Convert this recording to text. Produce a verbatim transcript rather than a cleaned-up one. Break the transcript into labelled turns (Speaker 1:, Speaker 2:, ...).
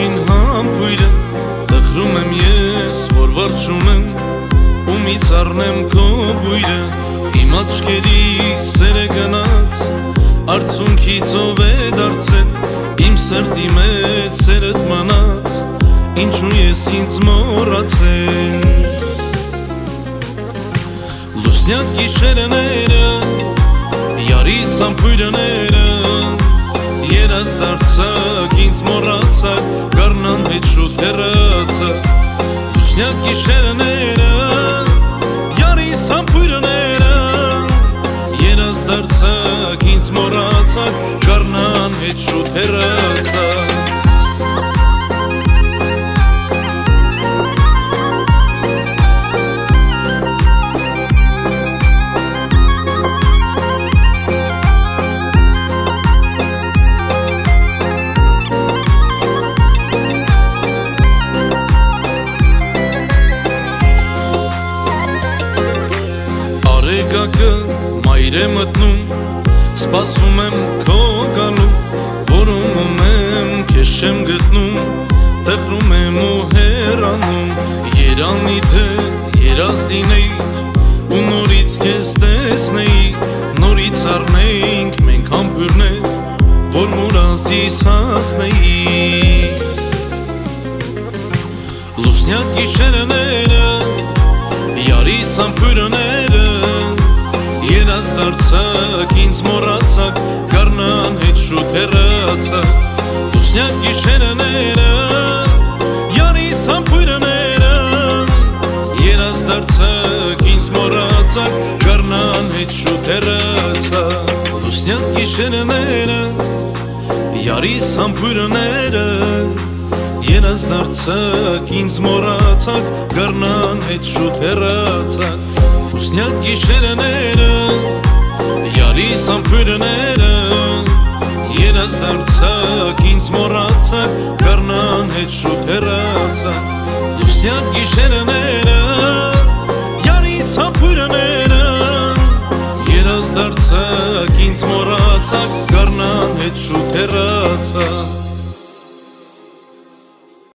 Speaker 1: առաջին համբույրը տխրում եմ ես, որ վարչում եմ ումից առնեմ քո բույրը իմ աչքերի սերը գնաց արցունքից ով է դարձել իմ սրտի մեջ սերդ մնաց ինչու ես ինձ մոռացել լուսնյակ գիշերները Յարիս ամպույրները երաս դարձակ ինձ մոռացակ գարնան հետ շուտ հեռացակ լուսնյակ գիշերները Յարիս ամպույրները երաս դարձակ ինձ մոռացակ գարնան հետ շուտ հեռացակ Մայր է մտնում, սպասում եմ քո գալու Որոնում եմ, քեզ չեմ գտնում, տխրում եմ ու հեռանում Երանի թե երաս լինեի, ու նորից քեզ տեսնեի Նորից առնեինք մենք համբույրներ, որ մուրազիս հասնեի Լուսնյակ գիշերները, Յարիս ամպույրները Երաս դարձակ, ինձ մոռացակ, գարնան հետ շուտ հեռացակ Լուսնյակ գիշերները, Յարիս ամպույրները Երաս դարձակ, ինձ մոռացակ, գարնան հետ շուտ հեռացակ Լուսնյակ գիշերները, Յարիս ամպույրները Երաս դարձակ, ինձ մոռացակ, գարնան հետ շուտ հեռացակ Լուսնյակ գիշերները, Յարիս ամպույրները Երաս դարձակ, ինձ մոռացակ, գարնան հետ շուտ հեռացակ Լուսնյակ գիշերները, Յարիս ամպույրները Երաս դարձակ, ինձ մոռացակ, գարնան հետ շուտ հեռացակ